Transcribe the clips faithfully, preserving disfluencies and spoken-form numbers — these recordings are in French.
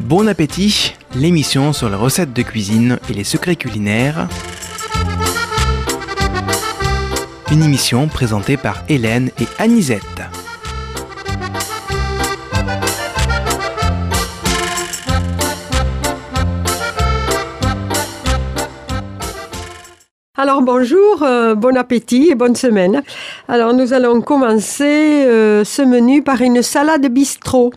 Bon appétit, l'émission sur les recettes de cuisine et les secrets culinaires. Une émission présentée par Hélène et Anisette. Alors bonjour, euh, bon appétit et bonne semaine. Alors nous allons commencer euh, ce menu par une salade bistrot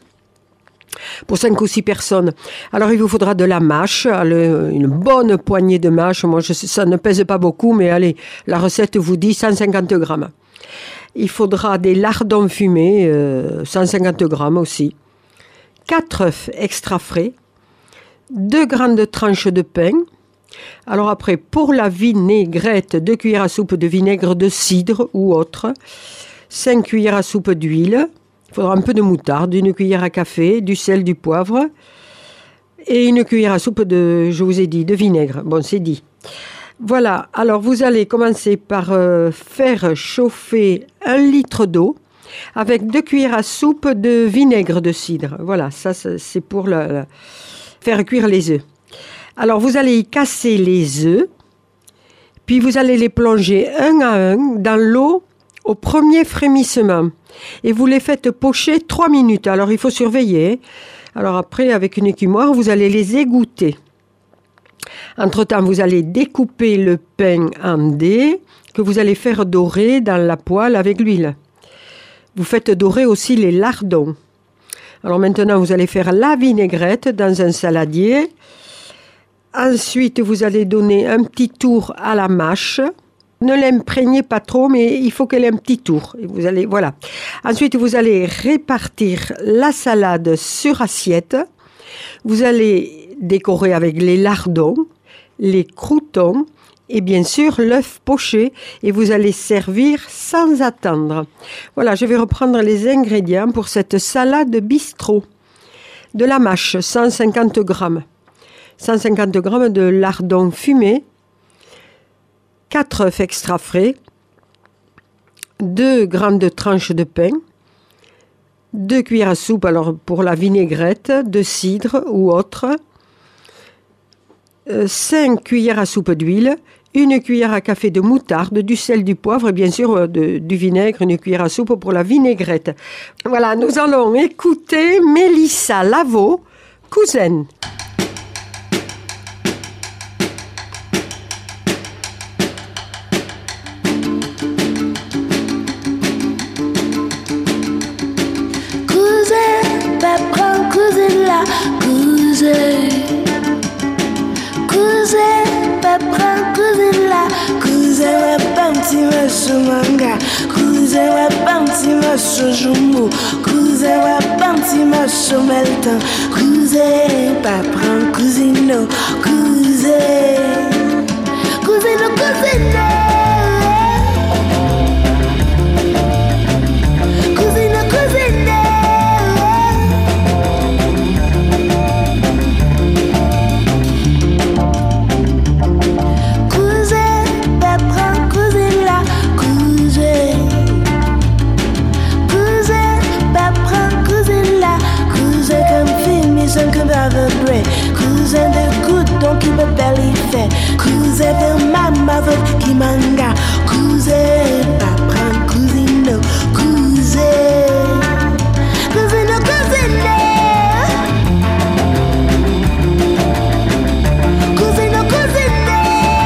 pour cinq ou six personnes. Alors il vous faudra de la mâche, le, une bonne poignée de mâche. Moi je, ça ne pèse pas beaucoup, mais allez, la recette vous dit cent cinquante grammes. Il faudra des lardons fumés, euh, cent cinquante grammes aussi. quatre œufs extra frais, deux grandes tranches de pain. Alors après, pour la vinaigrette, deux cuillères à soupe de vinaigre de cidre ou autre, cinq cuillères à soupe d'huile, il faudra un peu de moutarde, une cuillère à café, du sel, du poivre et une cuillère à soupe de, je vous ai dit, de vinaigre. Bon, c'est dit. Voilà, alors vous allez commencer par euh, faire chauffer un litre d'eau avec deux cuillères à soupe de vinaigre de cidre. Voilà, ça c'est pour le, le, faire cuire les œufs. Alors, vous allez y casser les œufs, puis vous allez les plonger un à un dans l'eau au premier frémissement. Et vous les faites pocher trois minutes. Alors, il faut surveiller. Alors après, avec une écumoire, vous allez les égoutter. Entre-temps, vous allez découper le pain en dés que vous allez faire dorer dans la poêle avec l'huile. Vous faites dorer aussi les lardons. Alors maintenant, vous allez faire la vinaigrette dans un saladier. Ensuite, vous allez donner un petit tour à la mâche. Ne l'imprégnez pas trop, mais il faut qu'elle ait un petit tour. Et vous allez, voilà. Ensuite, vous allez répartir la salade sur assiette. Vous allez décorer avec les lardons, les croûtons et bien sûr l'œuf poché. Et vous allez servir sans attendre. Voilà, je vais reprendre les ingrédients pour cette salade bistrot. De la mâche, cent cinquante grammes. cent cinquante grammes de lardons fumés, quatre œufs extra frais, deux grandes tranches de pain, deux cuillères à soupe alors pour la vinaigrette de cidre ou autre, euh, cinq cuillères à soupe d'huile, une cuillère à café de moutarde, du sel, du poivre et bien sûr de, du vinaigre, une cuillère à soupe pour la vinaigrette. Voilà, nous allons écouter Mélissa Lavo, Cousin. Cousin, papa, cousin là, cousin wa panti ma sumanga, cousin wa panti ma sojumu, cousin wa panti ma someltan, cousin, papa, cousino, cousin, cousino, cousino. Cousin de good donc qui me belly fait. Cousin de ma mother qui manga. Cousin papa cousino. Cousin Cousino cousino. Cousino cousino.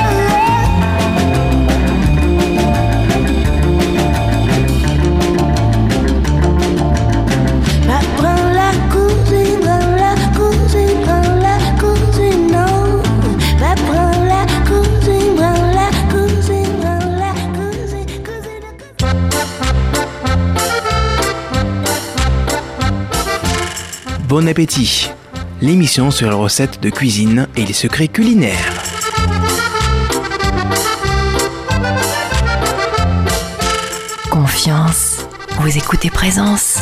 Ma prends la cousine. Bon appétit, l'émission sur les recettes de cuisine et les secrets culinaires. Confiance, vous écoutez Présence.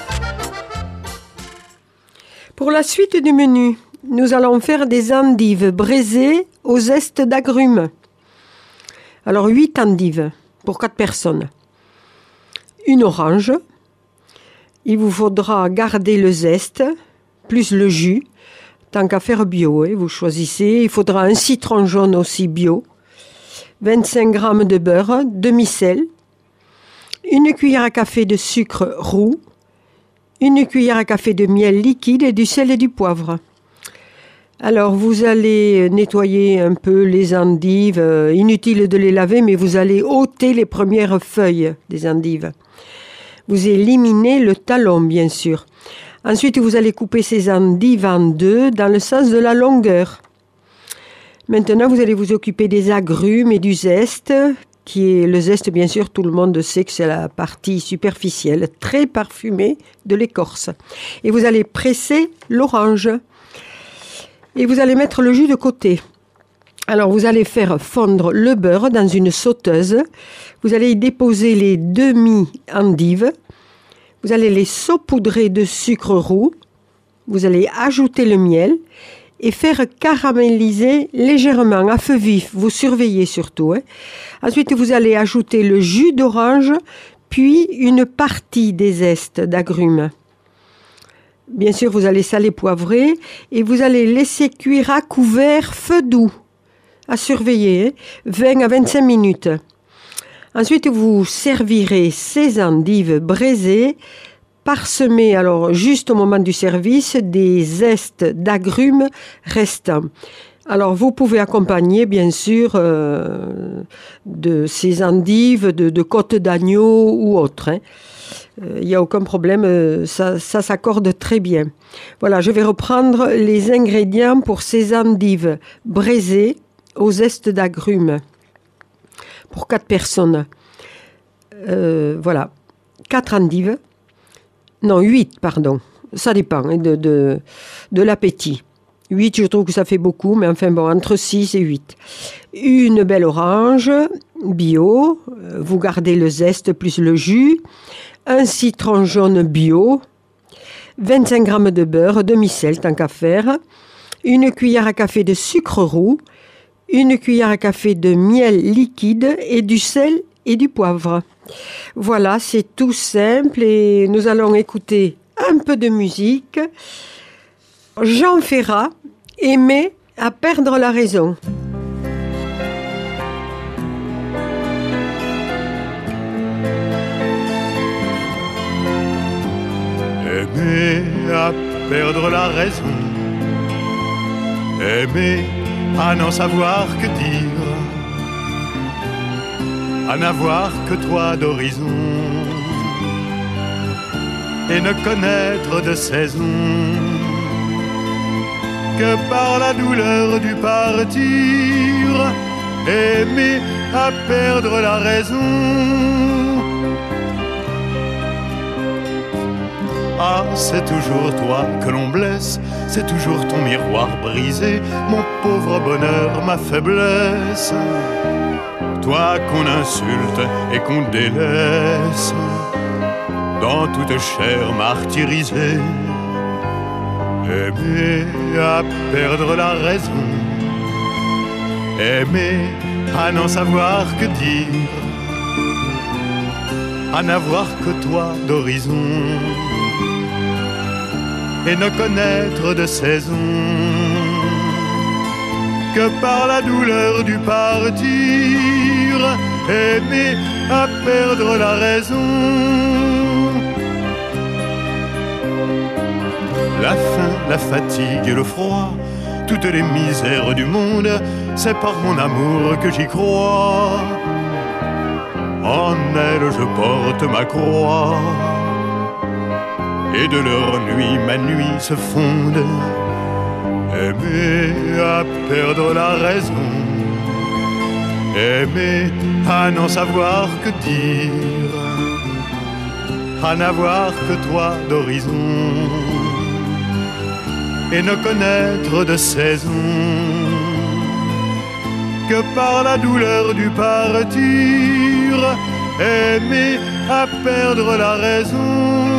Pour la suite du menu, nous allons faire des endives braisées au zeste d'agrumes. Alors huit endives pour quatre personnes. Une orange. Il vous faudra garder le zeste, plus le jus. tant qu'à faire bio, hein, vous choisissez. Il faudra un citron jaune aussi bio, vingt-cinq grammes de beurre, demi-sel, une cuillère à café de sucre roux, une cuillère à café de miel liquide et du sel et du poivre. Alors, vous allez nettoyer un peu les endives. Euh, inutile de les laver, mais vous allez ôter les premières feuilles des endives. Vous éliminez le talon, bien sûr. Ensuite, vous allez couper ces endives en deux dans le sens de la longueur. Maintenant, vous allez vous occuper des agrumes et du zeste, qui est le zeste, bien sûr, tout le monde sait que c'est la partie superficielle, très parfumée de l'écorce. Et vous allez presser l'orange. Et vous allez mettre le jus de côté. Alors, vous allez faire fondre le beurre dans une sauteuse. Vous allez y déposer les demi-endives. Vous allez les saupoudrer de sucre roux. Vous allez ajouter le miel et faire caraméliser légèrement à feu vif. Vous surveillez surtout. Hein. Ensuite, vous allez ajouter le jus d'orange, puis une partie des zestes d'agrumes. Bien sûr, vous allez saler, poivrer et vous allez laisser cuire à couvert, feu doux, à surveiller, hein, vingt à vingt-cinq minutes. Ensuite, vous servirez ces endives braisées, parsemées, alors juste au moment du service, des zestes d'agrumes restants. Alors, vous pouvez accompagner, bien sûr, euh, de ces endives, de, de côtes d'agneau ou autres, hein. Il n'y a aucun problème, ça, ça s'accorde très bien. Voilà, je vais reprendre les ingrédients pour ces endives braisées aux zestes d'agrumes pour quatre personnes. Euh, voilà, quatre endives, non, huit, pardon, ça dépend hein, de, de, de l'appétit. huit, je trouve que ça fait beaucoup, mais enfin bon, entre six et huit. Une belle orange bio, vous gardez le zeste plus le jus. Un citron jaune bio, vingt-cinq grammes de beurre, demi-sel tant qu'à faire, une cuillère à café de sucre roux, une cuillère à café de miel liquide et du sel et du poivre. Voilà, c'est tout simple et nous allons écouter un peu de musique. Jean Ferrat, Aimer à perdre la raison. Aimer à perdre la raison, aimer à n'en savoir que dire, à n'avoir que toi d'horizon, et ne connaître de saison que par la douleur du partir, aimer à perdre la raison. Ah, c'est toujours toi que l'on blesse, c'est toujours ton miroir brisé, mon pauvre bonheur, ma faiblesse. Toi qu'on insulte et qu'on délaisse, dans toute chair martyrisée. Aimer à perdre la raison, aimer à n'en savoir que dire, à n'avoir que toi d'horizon, et ne connaître de saison que par la douleur du partir, aimer à perdre la raison. La faim, la fatigue et le froid, toutes les misères du monde, c'est par mon amour que j'y crois. En elle je porte ma croix, et de leur nuit ma nuit se fonde. Aimer à perdre la raison, aimer à n'en savoir que dire, à n'avoir que toi d'horizon, et ne connaître de saison que par la douleur du partir, aimer à perdre la raison.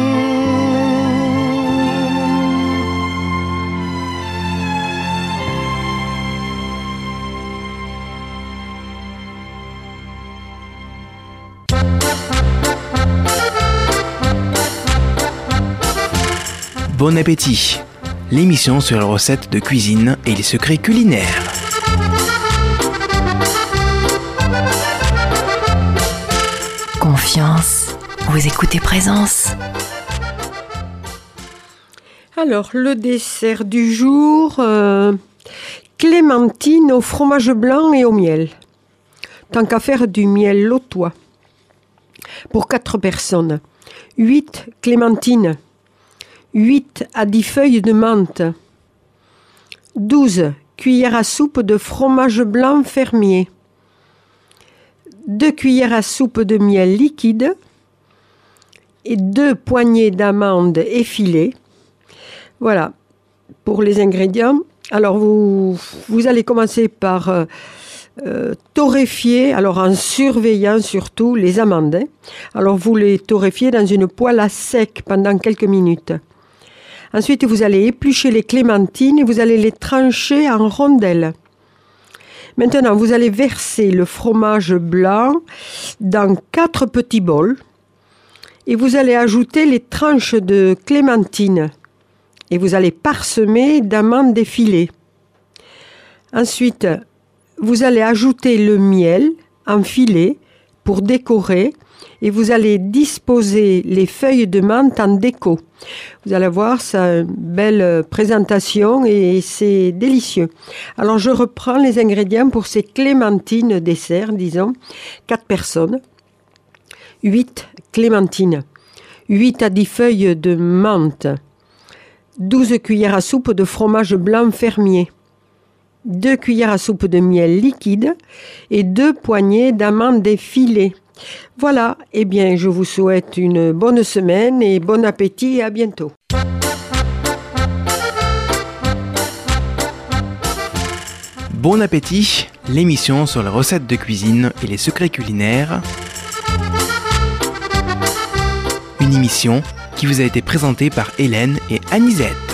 Bon appétit. l'émission sur les recettes de cuisine et les secrets culinaires. Confiance, vous écoutez Présence. Alors, le dessert du jour, euh, clémentine au fromage blanc et au miel. Tant qu'à faire du miel lotois. Pour quatre personnes, huit clémentines, huit à dix feuilles de menthe, douze cuillères à soupe de fromage blanc fermier, deux cuillères à soupe de miel liquide et deux poignées d'amandes effilées. Voilà pour les ingrédients. Alors vous, vous allez commencer par euh, euh, torréfier, alors en surveillant surtout les amandes. Hein. Alors vous les torréfiez dans une poêle à sec pendant quelques minutes. Ensuite vous allez éplucher les clémentines et vous allez les trancher en rondelles. Maintenant, vous allez verser le fromage blanc dans quatre petits bols et vous allez ajouter les tranches de clémentine et vous allez parsemer d'amandes effilées. Ensuite, vous allez ajouter le miel en filets pour décorer et vous allez disposer les feuilles de menthe en déco. Vous allez voir, ça a une belle présentation et c'est délicieux. Alors, je reprends les ingrédients pour ces clémentines dessert, disons, quatre personnes. huit clémentines, huit à dix feuilles de menthe, douze cuillères à soupe de fromage blanc fermier, deux cuillères à soupe de miel liquide et deux poignées d'amandes effilées. Voilà, eh bien, je vous souhaite une bonne semaine et bon appétit et à bientôt. Bon appétit, l'émission sur les recettes de cuisine et les secrets culinaires. Une émission qui vous a été présentée par Hélène et Anisette.